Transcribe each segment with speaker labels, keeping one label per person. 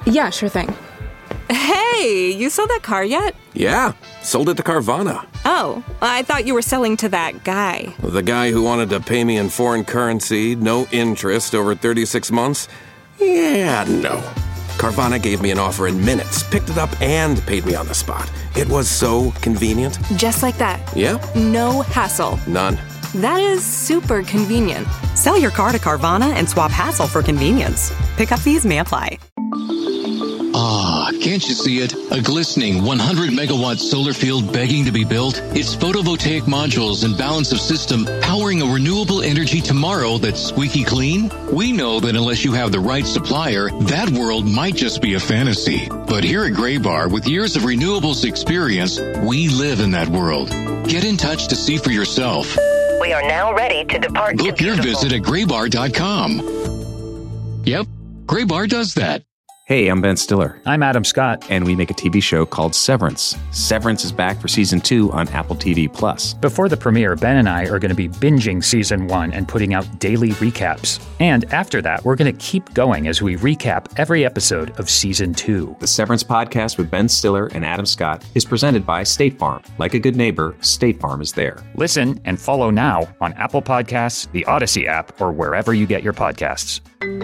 Speaker 1: Yeah, sure thing.
Speaker 2: Hey, you sold that car yet?
Speaker 3: Yeah, sold it to Carvana.
Speaker 2: Oh, I thought you were selling to that guy.
Speaker 3: The guy who wanted to pay me in foreign currency, no interest, over 36 months? Yeah, no. Carvana gave me an offer in minutes, picked it up, and paid me on the spot. It was so convenient.
Speaker 2: Just like that.
Speaker 3: Yep.
Speaker 2: No hassle.
Speaker 3: None.
Speaker 2: That is super convenient.
Speaker 4: Sell your car to Carvana and swap hassle for convenience. Pickup fees may apply.
Speaker 5: Ah, can't you see it? A glistening 100-megawatt solar field begging to be built? Its photovoltaic modules and balance of system powering a renewable energy tomorrow that's squeaky clean? We know that unless you have the right supplier, that world might just be a fantasy. But here at Graybar, with years of renewables experience, we live in that world. Get in touch to see for yourself.
Speaker 6: We are now ready to depart.
Speaker 5: Book your visit at graybar.com. Yep, Graybar does that.
Speaker 7: Hey, I'm Ben Stiller.
Speaker 8: I'm Adam Scott.
Speaker 7: And we make a TV show called Severance. Severance is back for Season 2 on Apple TV+.
Speaker 8: Before the premiere, Ben and I are going to be binging Season 1 and putting out daily recaps. And after that, we're going to keep going as we recap every episode of Season 2.
Speaker 7: The Severance podcast with Ben Stiller and Adam Scott is presented by State Farm. Like a good neighbor, State Farm is there.
Speaker 8: Listen and follow now on Apple Podcasts, the Odyssey app, or wherever you get your podcasts.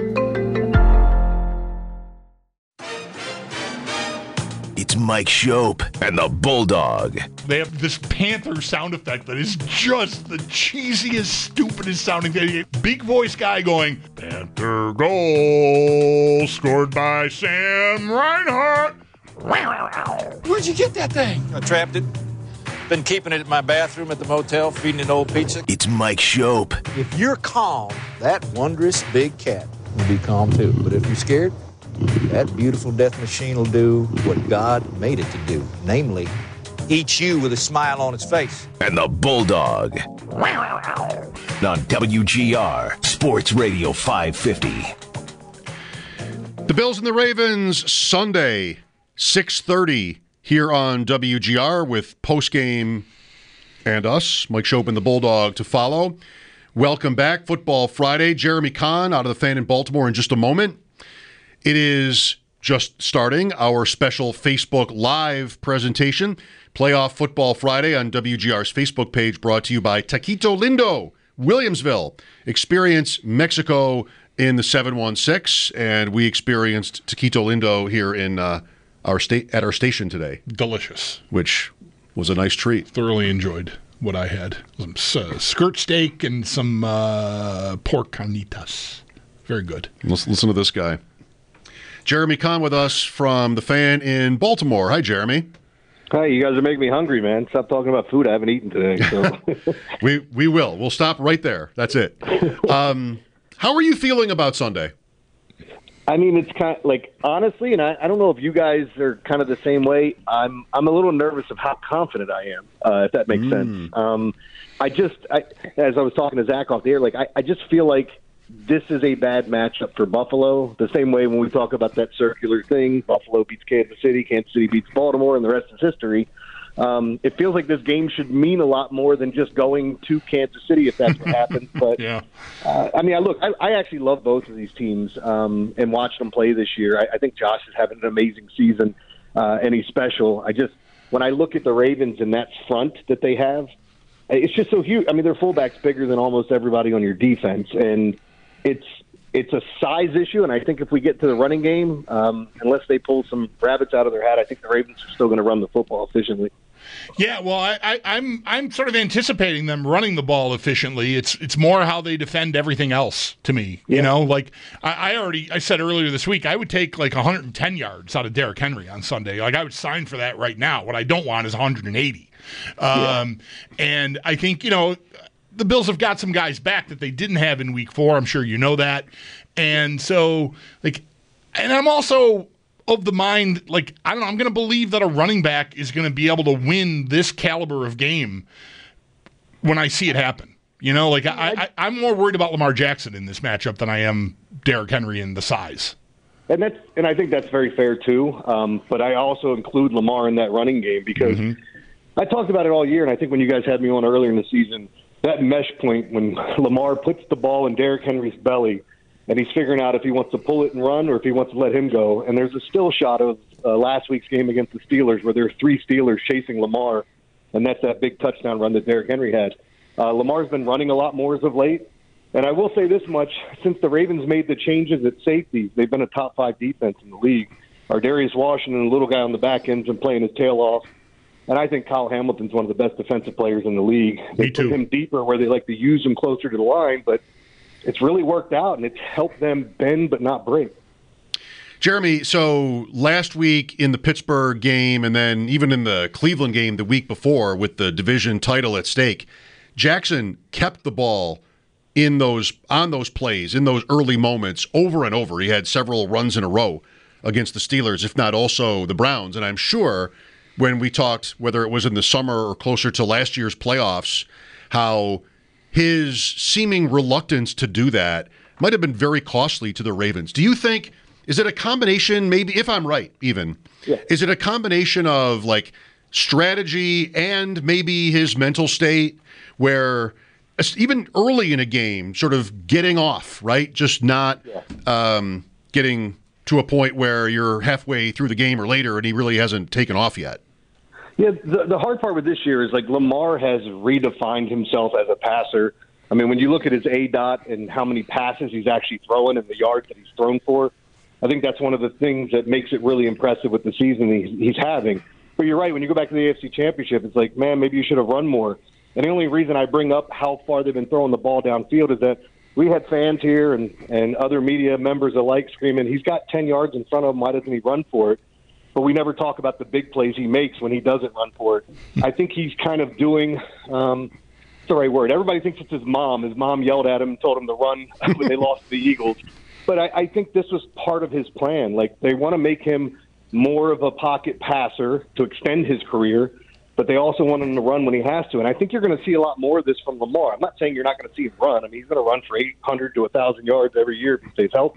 Speaker 9: It's Mike Shope and the Bulldog.
Speaker 10: They have this Panther sound effect that is just the cheesiest, stupidest sounding thing. Big voice guy going, Panther goal scored by Sam Reinhart. Where'd you get that thing?
Speaker 11: I trapped it. Been keeping it in my bathroom at the motel, feeding it old pizza.
Speaker 9: It's Mike Shope.
Speaker 11: If you're calm, that wondrous big cat will be calm too. But if you're scared, that beautiful death machine will do what God made it to do, namely, eat you with a smile on its face.
Speaker 9: And the Bulldog. On WGR, Sports Radio 550.
Speaker 12: The Bills and the Ravens, Sunday, 6:30 here on WGR with postgame and us, Mike Shope and the Bulldog, to follow. Welcome back, Football Friday. Jeremy Kahn out of the Fan in Baltimore in just a moment. It is just starting our special Facebook Live presentation, Playoff Football Friday on WGR's Facebook page, brought to you by Taquito Lindo, Williamsville. Experience Mexico in the 716, and we experienced Taquito Lindo here in our station today.
Speaker 10: Delicious.
Speaker 12: Which was a nice treat.
Speaker 10: Thoroughly enjoyed what I had. Some skirt steak and some pork carnitas. Very good.
Speaker 12: Listen to this guy. Jeremy Kahn with us from the Fan in Baltimore. Hi, Jeremy.
Speaker 13: Hi, you guys are making me hungry, man. Stop talking about food I haven't eaten today. So.
Speaker 12: We will. We'll stop right there. That's it. How are you feeling about Sunday?
Speaker 13: I mean, it's kind of like, honestly, and I don't know if you guys are kind of the same way. I'm a little nervous of how confident I am, if that makes sense. As I was talking to Zach off the air, like I just feel like this is a bad matchup for Buffalo. The same way when we talk about that circular thing, Buffalo beats Kansas City beats Baltimore, and the rest is history. It feels like this game should mean a lot more than just going to Kansas City if that's what happens. But
Speaker 10: yeah.
Speaker 13: I actually love both of these teams and watched them play this year. I think Josh is having an amazing season, and he's special. When I look at the Ravens and that front that they have, it's just so huge. I mean, their fullback's bigger than almost everybody on your defense, and it's a size issue, and I think if we get to the running game, unless they pull some rabbits out of their hat, I think the Ravens are still going to run the football efficiently.
Speaker 10: Yeah, well, I'm sort of anticipating them running the ball efficiently. It's more how they defend everything else to me.
Speaker 13: Yeah.
Speaker 10: You know, like I said earlier this week, I would take like 110 yards out of Derrick Henry on Sunday. Like I would sign for that right now. What I don't want is 180. And I think, the Bills have got some guys back that they didn't have in week 4. I'm sure you know that. And so, and I'm also of the mind, I'm going to believe that a running back is going to be able to win this caliber of game when I see it happen. I'm more worried about Lamar Jackson in this matchup than I am Derrick Henry in the size.
Speaker 13: And I think that's very fair, too. But I also include Lamar in that running game because I talked about it all year, and I think when you guys had me on earlier in the season, that mesh point when Lamar puts the ball in Derrick Henry's belly, and he's figuring out if he wants to pull it and run or if he wants to let him go. And there's a still shot of last week's game against the Steelers where there are 3 Steelers chasing Lamar, and that's that big touchdown run that Derrick Henry had. Lamar's been running a lot more as of late. And I will say this much, since the Ravens made the changes at safety, they've been a top 5 defense in the league. Darius Washington, the little guy on the back end, has been playing his tail off. And I think Kyle Hamilton's one of the best defensive players in the league. They put him deeper where they like to use him closer to the line, but it's really worked out, and it's helped them bend but not break.
Speaker 12: Jeremy, so last week in the Pittsburgh game and then even in the Cleveland game the week before with the division title at stake, Jackson kept the ball on those plays, in those early moments over and over. He had several runs in a row against the Steelers, if not also the Browns. And I'm sure when we talked, whether it was in the summer or closer to last year's playoffs, how his seeming reluctance to do that might have been very costly to the Ravens. Do you think, is it a combination, maybe, if I'm right even, is it a combination of like strategy and maybe his mental state where even early in a game, sort of getting off, right? Just not getting to a point where you're halfway through the game or later and he really hasn't taken off yet.
Speaker 13: Yeah, the hard part with this year is like Lamar has redefined himself as a passer. I mean, when you look at his ADOT and how many passes he's actually throwing and the yards that he's thrown for, I think that's one of the things that makes it really impressive with the season he's having. But you're right, when you go back to the AFC Championship, it's like, man, maybe you should have run more. And the only reason I bring up how far they've been throwing the ball downfield is that we had fans here and other media members alike screaming, he's got 10 yards in front of him, why doesn't he run for it? But we never talk about the big plays he makes when he doesn't run for it. I think he's kind of doing what's the right word? Everybody thinks it's his mom. His mom yelled at him and told him to run when they lost to the Eagles. But I think this was part of his plan. Like, they want to make him more of a pocket passer to extend his career, but they also want him to run when he has to. And I think you're going to see a lot more of this from Lamar. I'm not saying you're not going to see him run. I mean, he's going to run for 800 to 1,000 yards every year if he stays healthy.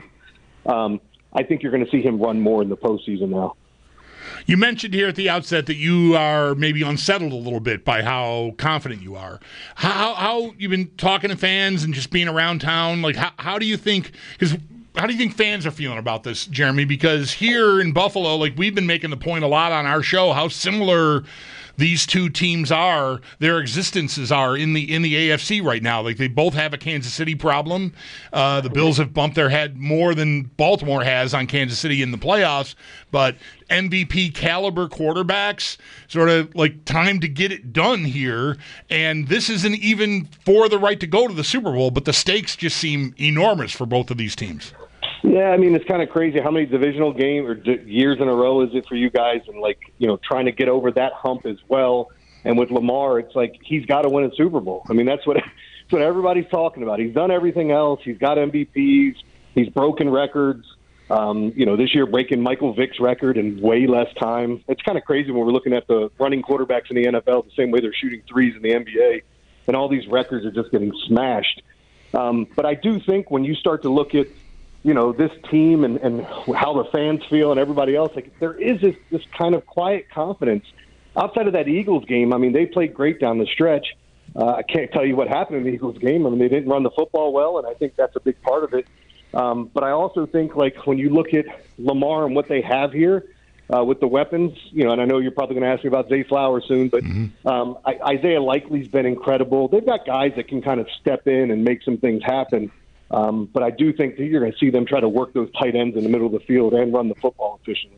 Speaker 13: I think you're going to see him run more in the postseason now.
Speaker 10: You mentioned here at the outset that you are maybe unsettled a little bit by how confident you are. How you've been talking to fans and just being around town? Like, how do you think? Because how do you think fans are feeling about this, Jeremy? Because here in Buffalo, like, we've been making the point a lot on our show how similar these two teams are, their existences are in the AFC right now. Like, they both have a Kansas City problem. The Bills have bumped their head more than Baltimore has on Kansas City in the playoffs, but MVP caliber quarterbacks, sort of like time to get it done here. And this isn't even for the right to go to the Super Bowl, but the stakes just seem enormous for both of these teams.
Speaker 13: Yeah, I mean, it's kind of crazy. How many divisional games or years in a row is it for you guys? And, like, you know, trying to get over that hump as well. And with Lamar, it's like he's got to win a Super Bowl. I mean, that's what everybody's talking about. He's done everything else. He's got MVPs. He's broken records. This year breaking Michael Vick's record in way less time. It's kind of crazy when we're looking at the running quarterbacks in the NFL the same way they're shooting threes in the NBA. And all these records are just getting smashed. But I do think when you start to look at, you know, this team and how the fans feel and everybody else, like, there is this kind of quiet confidence. Outside of that Eagles game, I mean, they played great down the stretch. I can't tell you what happened in the Eagles game. I mean, they didn't run the football well, and I think that's a big part of it. But I also think, like, when you look at Lamar and what they have here with the weapons, you know, and I know you're probably going to ask me about Zay Flowers soon, but Isaiah Likely's been incredible. They've got guys that can kind of step in and make some things happen. But I do think that you're going to see them try to work those tight ends in the middle of the field and run the football efficiently.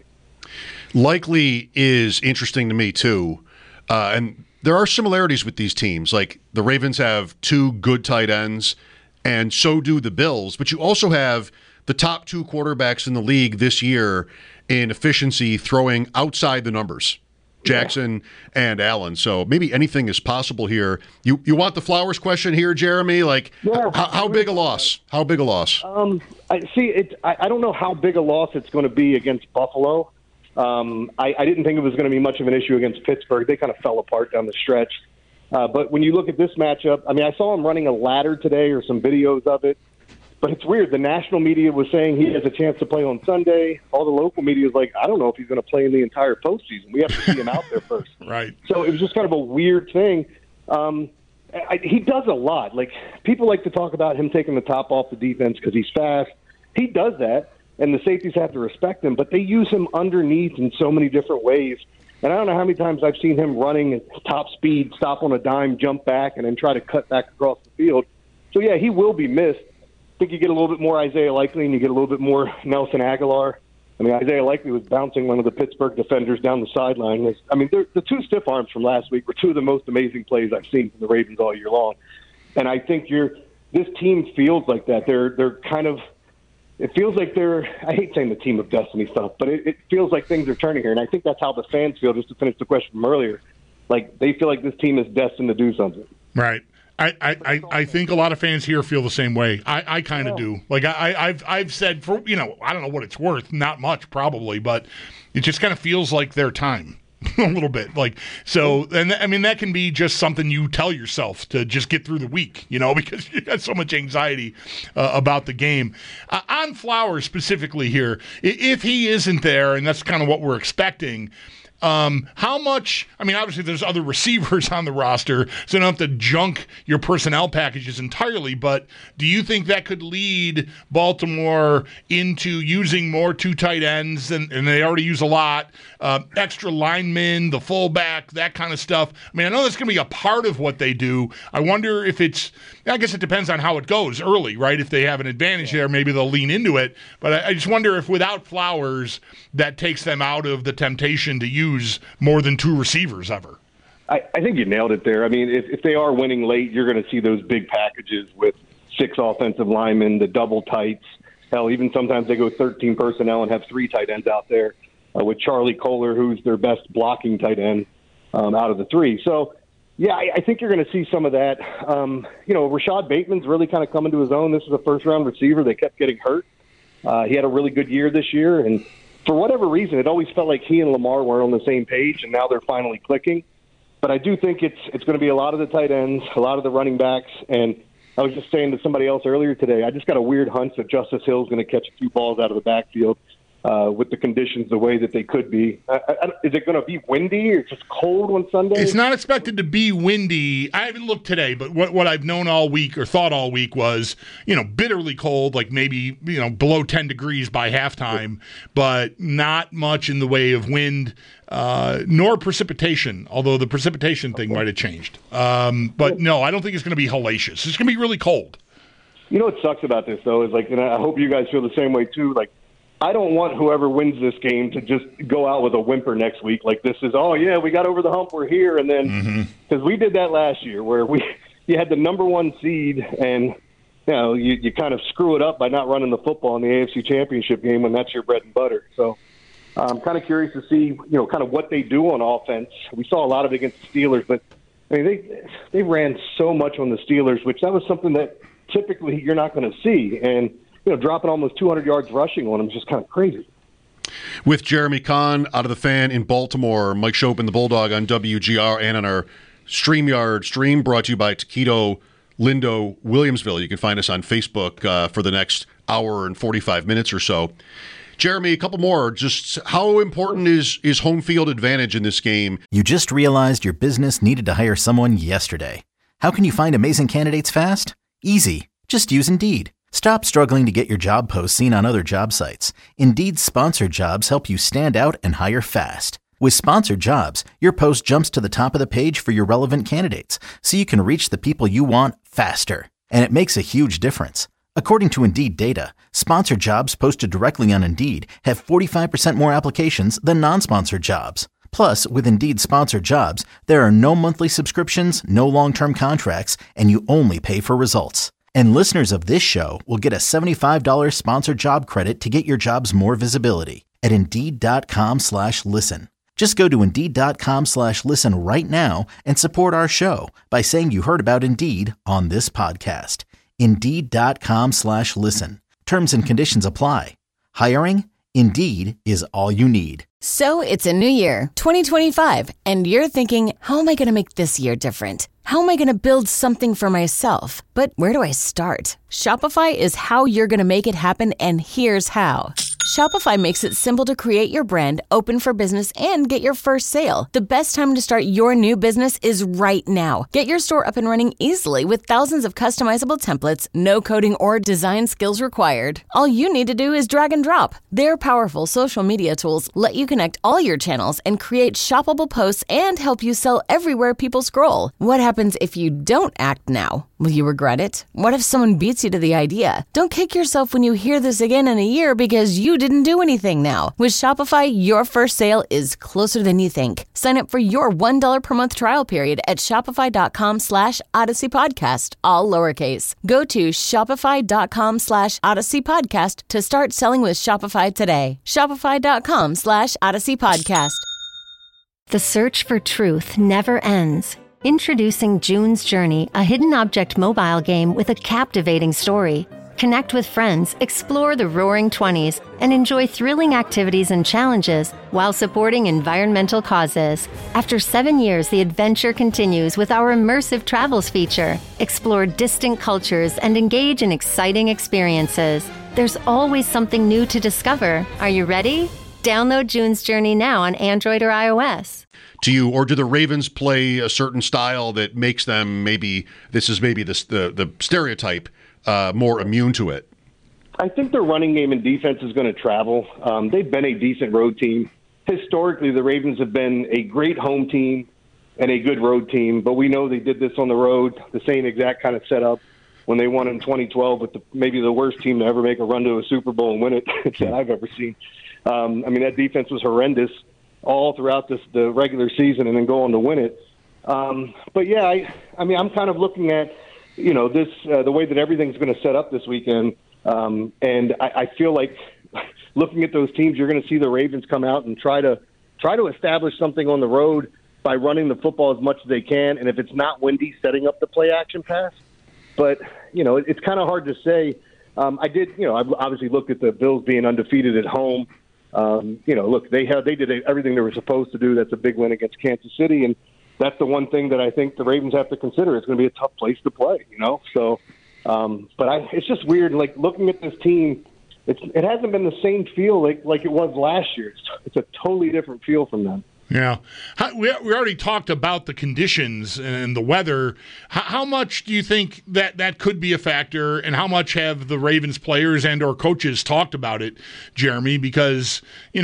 Speaker 12: Likely is interesting to me, too. And there are similarities with these teams. Like, the Ravens have 2 good tight ends, and so do the Bills. But you also have the top 2 quarterbacks in the league this year in efficiency throwing outside the numbers. Jackson and Allen. So maybe anything is possible here. You want the Flowers question here, Jeremy? Like, how big a loss? How big a loss?
Speaker 13: I don't know how big a loss it's going to be against Buffalo. I didn't think it was going to be much of an issue against Pittsburgh. They kind of fell apart down the stretch. But when you look at this matchup, I mean, I saw him running a ladder today or some videos of it. But it's weird. The national media was saying he has a chance to play on Sunday. All the local media is like, I don't know if he's going to play in the entire postseason. We have to see him out there first.
Speaker 10: Right.
Speaker 13: So it was just kind of a weird thing. And he does a lot. Like, people like to talk about him taking the top off the defense because he's fast. He does that, and the safeties have to respect him, but they use him underneath in so many different ways. And I don't know how many times I've seen him running at top speed, stop on a dime, jump back, and then try to cut back across the field. So, yeah, he will be missed. I think you get a little bit more Isaiah Likely and you get a little bit more Nelson Aguilar. I mean, Isaiah Likely was bouncing one of the Pittsburgh defenders down the sideline. I mean, the two stiff arms from last week were two of the most amazing plays I've seen from the Ravens all year long. And I think this team feels like that. They're kind of – it feels like I hate saying the team of destiny stuff, but it feels like things are turning here. And I think that's how the fans feel, just to finish the question from earlier. Like, they feel like this team is destined to do something.
Speaker 10: Right. I think a lot of fans here feel the same way. I kind of do. Like I've said for I don't know what it's worth, not much probably, but it just kind of feels like their time a little bit. Like so, and I mean that can be just something you tell yourself to just get through the week, because you got so much anxiety about the game. On Flowers specifically here, if he isn't there, and that's kind of what we're expecting. How much, I mean, obviously there's other receivers on the roster, so you don't have to junk your personnel packages entirely, but do you think that could lead Baltimore into using more two tight ends, and they already use a lot, extra linemen, the fullback, that kind of stuff? I mean, I know that's going to be a part of what they do. I wonder if I guess it depends on how it goes early, right? If they have an advantage there, maybe they'll lean into it, but I just wonder if without Flowers, that takes them out of the temptation to use more than two receivers ever.
Speaker 13: I think you nailed it there. I mean, if they are winning late, you're going to see those big packages with 6 offensive linemen, the double tights. Hell, even sometimes they go 13 personnel and have 3 tight ends out there with Charlie Kohler, who's their best blocking tight end out of the 3. So, yeah, I think you're going to see some of that. Rashad Bateman's really kind of come into his own. This is a first-round receiver. They kept getting hurt. He had a really good year this year, and for whatever reason, it always felt like he and Lamar were on the same page, and now they're finally clicking. But I do think it's going to be a lot of the tight ends, a lot of the running backs, and I was just saying to somebody else earlier today, I just got a weird hunch that Justice Hill is going to catch a few balls out of the backfield with the conditions the way that they could be. Is it going to be windy or just cold on Sunday?
Speaker 10: It's not expected to be windy. I haven't looked today, but what I've known all week or thought all week was, bitterly cold, like maybe, below 10 degrees by halftime, but not much in the way of wind nor precipitation, although the precipitation thing might have changed. But no, I don't think it's going to be hellacious. It's going to be really cold.
Speaker 13: You know what sucks about this, though, is and I hope you guys feel the same way, too, I don't want whoever wins this game to just go out with a whimper next week. Like this is, oh, yeah, we got over the hump, we're here. And then, because we did that last year where you had the number 1 seed and, you kind of screw it up by not running the football in the AFC Championship game when that's your bread and butter. So I'm kind of curious to see, kind of what they do on offense. We saw a lot of it against the Steelers, but I mean, they ran so much on the Steelers, which that was something that typically you're not going to see. And, dropping almost 200 yards rushing on him is just kind of crazy.
Speaker 12: With Jeremy Kahn out of the Fan in Baltimore, Mike Schopp and the Bulldog on WGR and on our StreamYard stream brought to you by Taquito Lindo Williamsville. You can find us on Facebook for the next hour and 45 minutes or so. Jeremy, a couple more. Just how important is home field advantage in this game?
Speaker 1: You just realized your business needed to hire someone yesterday. How can you find amazing candidates fast? Easy. Just use Indeed. Stop struggling to get your job posts seen on other job sites. Indeed's sponsored jobs help you stand out and hire fast. With sponsored jobs, your post jumps to the top of the page for your relevant candidates, so you can reach the people you want faster. And it makes a huge difference. According to Indeed data, sponsored jobs posted directly on Indeed have 45% more applications than non-sponsored jobs. Plus, with Indeed sponsored jobs, there are no monthly subscriptions, no long-term contracts, and you only pay for results. And listeners of this show will get a $75 sponsored job credit to get your jobs more visibility at Indeed.com/listen. Just go to Indeed.com/listen right now and support our show by saying you heard about Indeed on this podcast. Indeed.com/listen. Terms and conditions apply. Hiring? Indeed is all you need.
Speaker 14: So it's a new year, 2025, and you're thinking, how am I going to make this year different? How am I going to build something for myself? But where do I start? Shopify is how you're going to make it happen, and here's how. Shopify makes it simple to create your brand, open for business, and get your first sale. The best time to start your new business is right now. Get your store up and running easily with thousands of customizable templates, no coding or design skills required. All you need to do is drag and drop. Their powerful social media tools let you connect all your channels and create shoppable posts and help you sell everywhere people scroll. What happens if you don't act now? Will you regret it? What if someone beats you to the idea? Don't kick yourself when you hear this again in a year because you didn't do anything now. With Shopify, your first sale is closer than you think. Sign up for your $1 per month trial period at shopify.com/Odyssey Podcast, all lowercase. Go to shopify.com/Odyssey Podcast to start selling with Shopify today. Shopify.com/Odyssey Podcast.
Speaker 15: The search for truth never ends. Introducing June's Journey, a hidden object mobile game with a captivating story. Connect with friends, explore the Roaring 20s, and enjoy thrilling activities and challenges while supporting environmental causes. After 7 years, the adventure continues with our immersive travels feature. Explore distant cultures and engage in exciting experiences. There's always something new to discover. Are you ready? Download June's Journey now on Android or iOS.
Speaker 12: Or do the Ravens play a certain style that makes them the stereotype more immune to it?
Speaker 13: I think their running game and defense is going to travel. They've been a decent road team. Historically, the Ravens have been a great home team and a good road team, but we know they did this on the road, the same exact kind of setup when they won in 2012 with maybe the worst team to ever make a run to a Super Bowl and win it that I've ever seen. That defense was horrendous all throughout the regular season and then go on to win it. I'm kind of looking at, this the way that everything's going to set up this weekend. And I feel like looking at those teams, you're going to see the Ravens come out and try to establish something on the road by running the football as much as they can. And if it's not windy, setting up the play action pass. But, it's kind of hard to say. I've obviously looked at the Bills being undefeated at home. They did everything they were supposed to do. That's a big win against Kansas City, and that's the one thing that I think the Ravens have to consider. It's going to be a tough place to play, So, it's just weird. Like looking at this team, it hasn't been the same feel like it was last year. It's a totally different feel from them.
Speaker 10: Yeah. We already talked about the conditions and the weather. How much do you think that could be a factor, and how much have the Ravens players and or coaches talked about it, Jeremy? Because,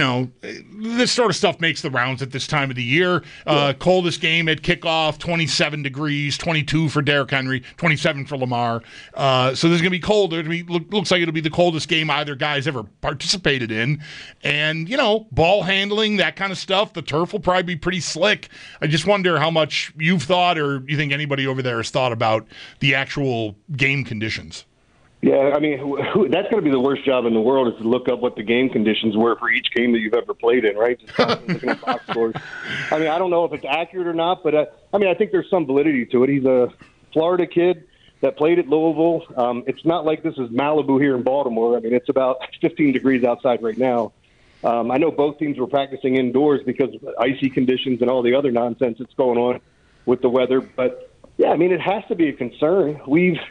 Speaker 10: this sort of stuff makes the rounds at this time of the year. Coldest game at kickoff, 27 degrees, 22 for Derrick Henry, 27 for Lamar. So this is going to be cold. Looks like it'll be the coldest game either guy's ever participated in. And, ball handling, that kind of stuff, the turf will probably be pretty slick. I just wonder how much you've thought, or you think anybody over there has thought about the actual game conditions.
Speaker 13: Yeah, that's going to be the worst job in the world, is to look up what the game conditions were for each game that you've ever played in, right? Just looking at box scores. I don't know if it's accurate or not, but I think there's some validity to it. He's a Florida kid that played at Louisville. It's not like this is Malibu here in Baltimore. It's about 15 degrees outside right now. I know both teams were practicing indoors because of icy conditions and all the other nonsense that's going on with the weather. But, yeah, it has to be a concern.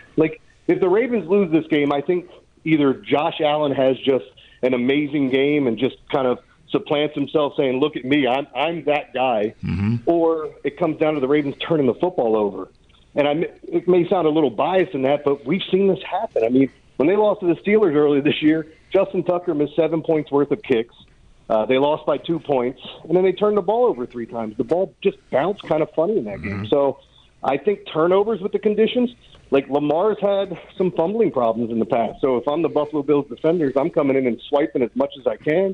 Speaker 13: If the Ravens lose this game, I think either Josh Allen has just an amazing game and just kind of supplants himself saying, look at me, I'm that guy, or it comes down to the Ravens turning the football over. And it may sound a little biased in that, but we've seen this happen. When they lost to the Steelers earlier this year, Justin Tucker missed 7 points worth of kicks. They lost by 2 points, and then they turned the ball over 3 times. The ball just bounced kind of funny in that game. So I think turnovers with the conditions, like Lamar's had some fumbling problems in the past. So if I'm the Buffalo Bills defenders, I'm coming in and swiping as much as I can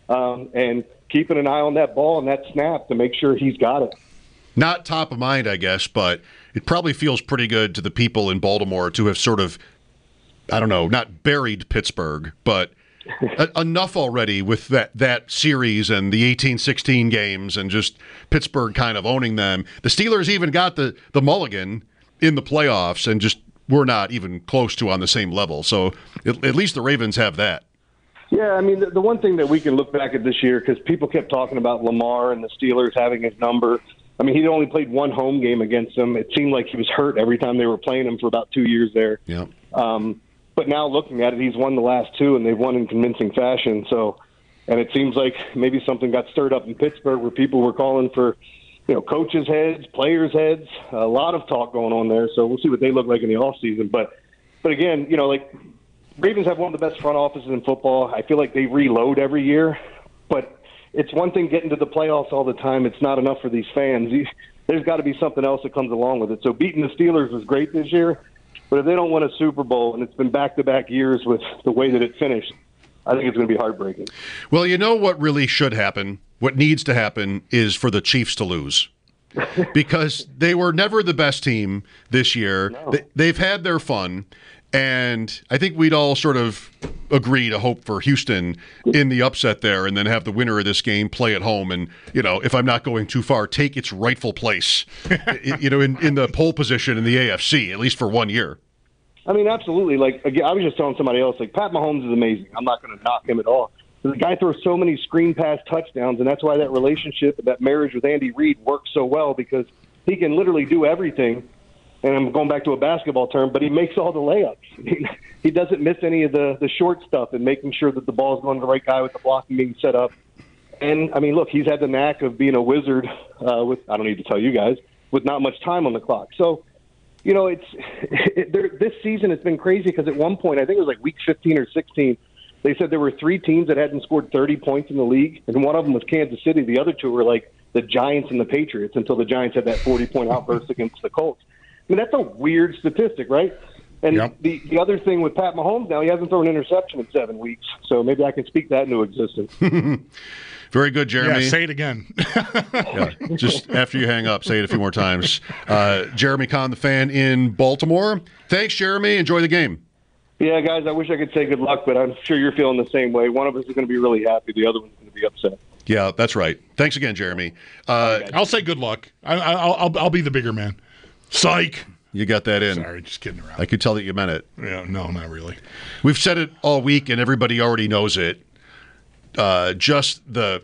Speaker 13: and keeping an eye on that ball and that snap to make sure he's got it.
Speaker 12: Not top of mind, I guess, but it probably feels pretty good to the people in Baltimore to have sort of, not buried Pittsburgh, but enough already with that series and the 18-16 games and just Pittsburgh kind of owning them. The Steelers even got the mulligan in the playoffs and just were not even close to on the same level. So at least the Ravens have that.
Speaker 13: Yeah, the one thing that we can look back at this year, because people kept talking about Lamar and the Steelers having his number. He'd only played one home game against them. It seemed like he was hurt every time they were playing him for about 2 years there.
Speaker 12: Yeah.
Speaker 13: But now looking at it, he's won the last 2, and they've won in convincing fashion. So, and it seems like maybe something got stirred up in Pittsburgh where people were calling for, coaches' heads, players' heads, a lot of talk going on there. So we'll see what they look like in the offseason. But again, Ravens have one of the best front offices in football. I feel like they reload every year. But it's one thing getting to the playoffs all the time. It's not enough for these fans. There's got to be something else that comes along with it. So beating the Steelers was great this year. But if they don't win a Super Bowl, and it's been back-to-back years with the way that it finished, I think it's going to be heartbreaking.
Speaker 12: Well, you know what really should happen? What needs to happen is for the Chiefs to lose. Because they were never the best team this year. No. They've had their fun. And I think we'd all sort of agree to hope for Houston in the upset there and then have the winner of this game play at home and, if I'm not going too far, take its rightful place, in the pole position in the AFC, at least for 1 year. I
Speaker 13: mean, absolutely. Again, I was just telling somebody else, Pat Mahomes is amazing. I'm not going to knock him at all. The guy throws so many screen pass touchdowns, and that's why that relationship and that marriage with Andy Reid works so well, because he can literally do everything. And I'm going back to a basketball term, but he makes all the layups. He doesn't miss any of the short stuff and making sure that the ball is going to the right guy with the blocking being set up. And, I mean, look, he's had the knack of being a wizard with, I don't need to tell you guys, with not much time on the clock. So, this season has been crazy because at one point, I think it was like week 15 or 16, they said there were 3 teams that hadn't scored 30 points in the league, and one of them was Kansas City. The other 2 were like the Giants and the Patriots until the Giants had that 40-point outburst against the Colts. I mean, that's a weird statistic, right? And yep. the other thing with Pat Mahomes now, he hasn't thrown an interception in 7 weeks, so maybe I can speak that into existence.
Speaker 12: Very good, Jeremy.
Speaker 10: Yeah, say it again.
Speaker 12: Yeah, just after you hang up, say it a few more times. Jeremy Kahn, the Fan in Baltimore. Thanks, Jeremy. Enjoy the game.
Speaker 13: Yeah, guys, I wish I could say good luck, but I'm sure you're feeling the same way. One of us is going to be really happy. The other one's going to be upset.
Speaker 12: Yeah, that's right. Thanks again, Jeremy.
Speaker 10: I'll say good luck. I'll be the bigger man. Psych.
Speaker 12: You got that in.
Speaker 10: Sorry, just kidding around.
Speaker 12: I could tell that you meant it.
Speaker 10: Yeah, no, not really.
Speaker 12: We've said it all week, and everybody already knows it. Just the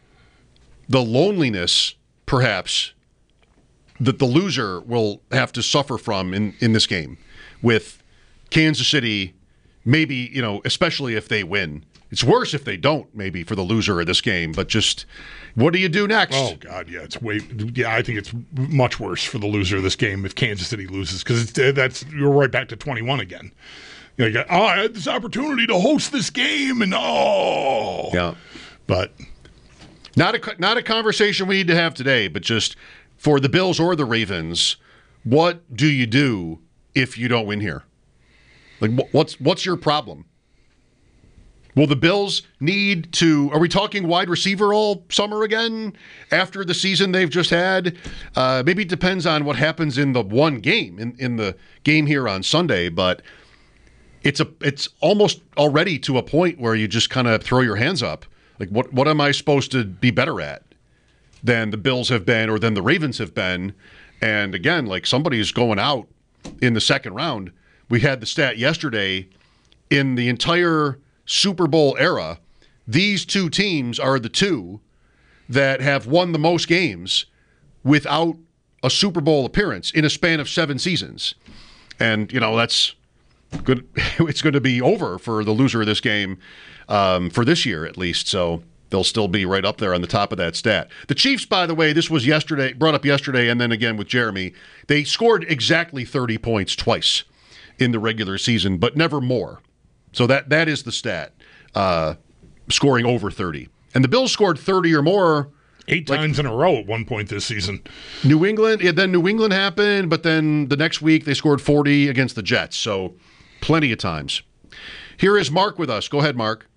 Speaker 12: loneliness, perhaps, that the loser will have to suffer from in this game with Kansas City, maybe, especially if they win. It's worse if they don't, maybe, for the loser of this game. But just, what do you do next?
Speaker 10: Oh, God, yeah. I think it's much worse for the loser of this game if Kansas City loses, because you're right back to 21 again. You got, I had this opportunity to host this game, and
Speaker 12: Yeah.
Speaker 10: But
Speaker 12: not a conversation we need to have today, but just for the Bills or the Ravens, what do you do if you don't win here? Like, what's your problem? Will the Bills need to – are we talking wide receiver all summer again after the season they've just had? Maybe it depends on what happens in the one game, in the game here on Sunday, but it's almost already to a point where you just kind of throw your hands up. Like, what am I supposed to be better at than the Bills have been or than the Ravens have been? And again, like, somebody's going out in the second round. We had the stat yesterday in the entire – Super Bowl era, these 2 teams are the 2 that have won the most games without a Super Bowl appearance in a span of 7 seasons. And, that's good. It's going to be over for the loser of this game for this year, at least. So they'll still be right up there on the top of that stat. The Chiefs, by the way, this was brought up yesterday, and then again with Jeremy, they scored exactly 30 points twice in the regular season, but never more. So that is the stat, scoring over 30. And the Bills scored 30 or more
Speaker 10: 8 times in a row at one point this season.
Speaker 12: New England happened, but then the next week they scored 40 against the Jets. So plenty of times. Here is Mark with us. Go ahead, Mark.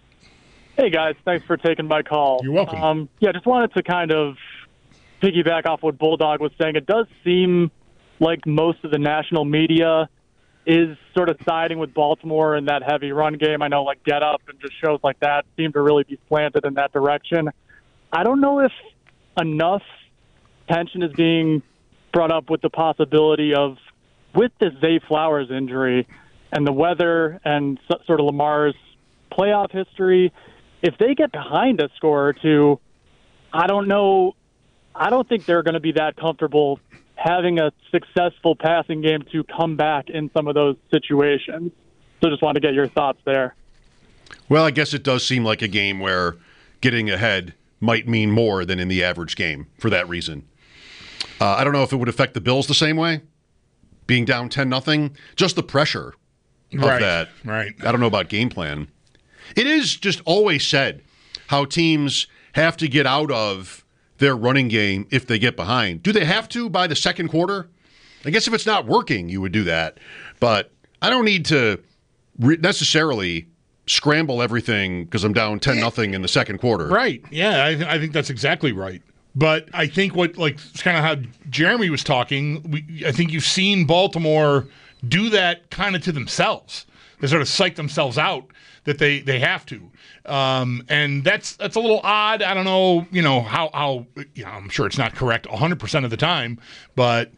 Speaker 16: Hey, guys. Thanks for taking my call.
Speaker 10: You're welcome.
Speaker 16: Just wanted to kind of piggyback off what Bulldog was saying. It does seem like most of the national media is sort of siding with Baltimore in that heavy run game. I know, like, Get Up and just shows like that seem to really be slanted in that direction. I don't know if enough tension is being brought up with the possibility of, with this Zay Flowers injury and the weather and sort of Lamar's playoff history, if they get behind a score or two, I don't know. I don't think they're going to be that comfortable having a successful passing game to come back in some of those situations. So just wanted to get your thoughts there.
Speaker 12: Well, I guess it does seem like a game where getting ahead might mean more than in the average game for that reason. I don't know if it would affect the Bills the same way, being down 10-0. Just the pressure of that.
Speaker 10: Right.
Speaker 12: I don't know about game plan. It is just always said how teams have to get out of their running game if they get behind. Do they have to by the second quarter? I guess if it's not working, you would do that. But I don't need to necessarily scramble everything because I'm down 10-0 in the second quarter.
Speaker 10: Right. Yeah, I think that's exactly right. But I think it's kind of how Jeremy was talking. I think you've seen Baltimore do that kind of to themselves. They sort of psych themselves out that they have to. And that's a little odd. I don't know, how I'm sure it's not correct 100% of the time, but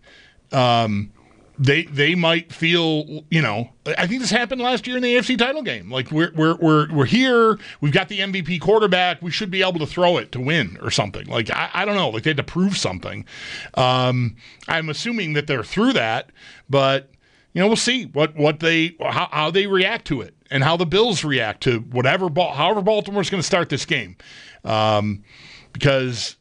Speaker 10: they might feel, I think this happened last year in the AFC title game. Like we're here, we've got the MVP quarterback, we should be able to throw it to win or something. Like I don't know, like they had to prove something. I'm assuming that they're through that, but we'll see how they react to it and how the Bills react to however Baltimore's going to start this game, because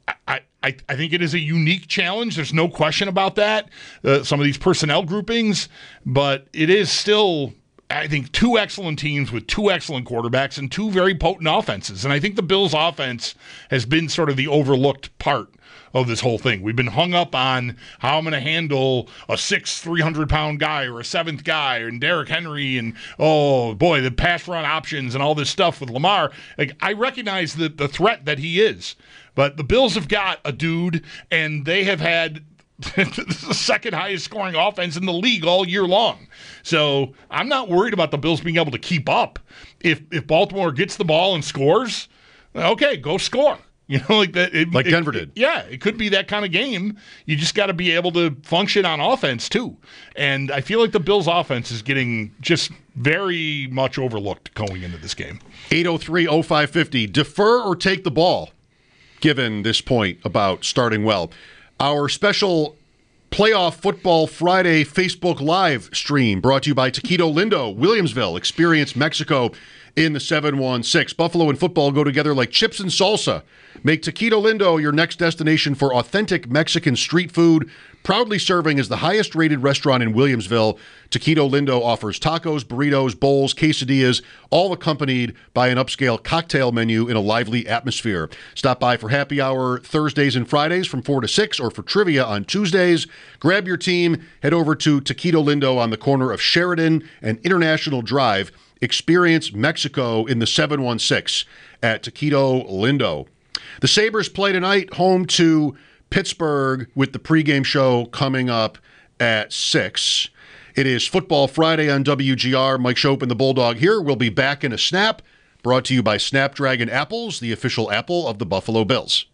Speaker 10: I think it is a unique challenge. There's no question about that. Some of these personnel groupings, but it is still, I think, two excellent teams with two excellent quarterbacks and two very potent offenses. And I think the Bills' offense has been sort of the overlooked part of this whole thing. We've been hung up on how I'm going to handle a 300-pound guy or a seventh guy and Derrick Henry and, oh, boy, the pass run options and all this stuff with Lamar. Like, I recognize the threat that he is. But the Bills have got a dude, and they have had the second highest scoring offense in the league all year long. So I'm not worried about the Bills being able to keep up. If Baltimore gets the ball and scores, okay, go score. Like that. Like
Speaker 12: Denver did.
Speaker 10: Yeah, it could be that kind of game. You just got to be able to function on offense, too. And I feel like the Bills' offense is getting just very much overlooked going into this game.
Speaker 12: 803-0550. Defer or take the ball, given this point about starting well. Our special Playoff Football Friday Facebook Live stream brought to you by Taquito Lindo, Williamsville. Experience Mexico in the 716. Buffalo and football go together like chips and salsa. Make Taquito Lindo your next destination for authentic Mexican street food. Proudly serving as the highest-rated restaurant in Williamsville, Taquito Lindo offers tacos, burritos, bowls, quesadillas, all accompanied by an upscale cocktail menu in a lively atmosphere. Stop by for happy hour Thursdays and Fridays from 4 to 6 or for trivia on Tuesdays. Grab your team. Head over to Taquito Lindo on the corner of Sheridan and International Drive. Experience Mexico in the 716 at Taquito Lindo. The Sabres play tonight home to Pittsburgh with the pregame show coming up at 6. It is Football Friday on WGR. Mike Schopp and the Bulldog here. We'll be back in a snap. Brought to you by Snapdragon Apples, the official apple of the Buffalo Bills.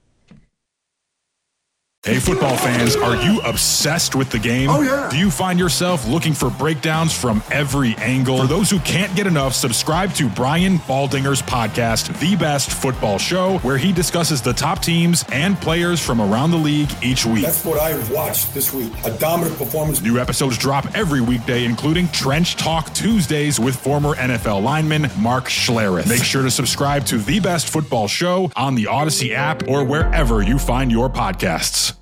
Speaker 17: Hey, football fans, are you obsessed with the game?
Speaker 18: Oh, yeah.
Speaker 17: Do you find yourself looking for breakdowns from every angle? For those who can't get enough, subscribe to Brian Baldinger's podcast, The Best Football Show, where he discusses the top teams and players from around the league each week.
Speaker 18: That's what I watched this week. A dominant performance.
Speaker 17: New episodes drop every weekday, including Trench Talk Tuesdays with former NFL lineman Mark Schlereth. Make sure to subscribe to The Best Football Show on the Odyssey app or wherever you find your podcasts.